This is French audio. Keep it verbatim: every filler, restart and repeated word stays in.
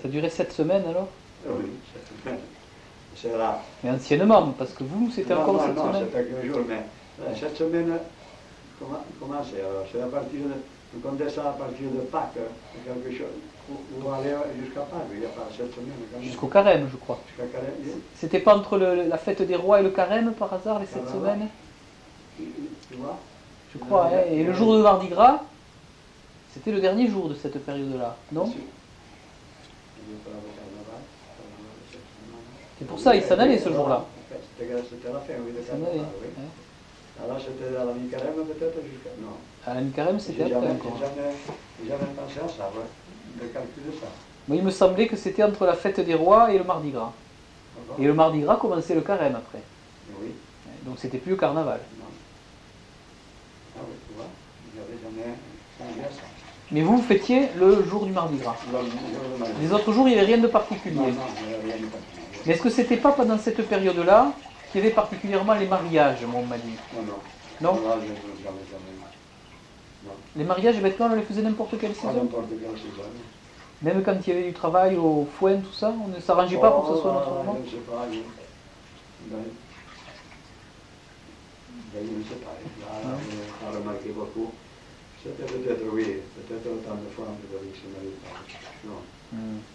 Ça durait sept semaines alors? Oui, sept semaines. C'est là. Mais anciennement, parce que vous, c'était Non, encore non, sept non, semaines? c'était qu'un jour, mais euh, cette semaine, comment, comment c'est alors? C'est à partir de, vous comptez ça à partir de Pâques, hein, quelque chose, vous, vous allez jusqu'à Pâques, il n'y a pas sept semaines quand même. Jusqu'au carême, je crois. Jusqu'à Carême, oui. C'était pas entre le- la fête des rois et le carême, par hasard, les sept Carnaval. semaines? Tu vois? Je crois, hein. Et le jour de Mardi Gras, c'était le dernier jour de cette période-là, non? Si. Il y a pas le carnaval, carnaval, sept semaines. C'est pour ça, il s'en allait ce Oui, jour-là. C'était c'était la fin, oui, de Il s'en allait. carnaval, oui. hein. Alors c'était à la mi-carême peut-être jusqu'à... Non. À la mi-carême, c'était J'ai après jamais, encore. j'ai jamais, j'ai jamais pensé à ça, ouais, de calculer ça. Moi, il me semblait que c'était entre la fête des rois et le Mardi Gras. D'accord? Et le Mardi Gras commençait le carême après. Oui, Donc c'était plus le carnaval. non. Ah oui, tu vois, j'avais jamais songé à ça. Mais vous, vous fêtiez le jour du Mardi Gras. Non, non, non, non. Les autres jours, il n'y avait rien de Non, particulier. non, il n'y avait rien de particulier. Mais est-ce que c'était pas pendant cette période-là qu'il y avait particulièrement les mariages, moi, on m'a dit? Non, non. Non? Là, je n'ai jamais, jamais. Non. Les mariages, eh ben, on les faisait n'importe quelle Pas saison? n'importe quelle saison. Même quand il y avait du travail au foin, tout ça, on ne s'arrangeait pas pour que ce soit notre Oh, moment? je ne sais pas, oui. Ben, ben, je ne sais pas. Là, on a remarqué beaucoup. C'était peut-être, oui, peut-être autant de fois que vous avez se marier. Non. Hmm.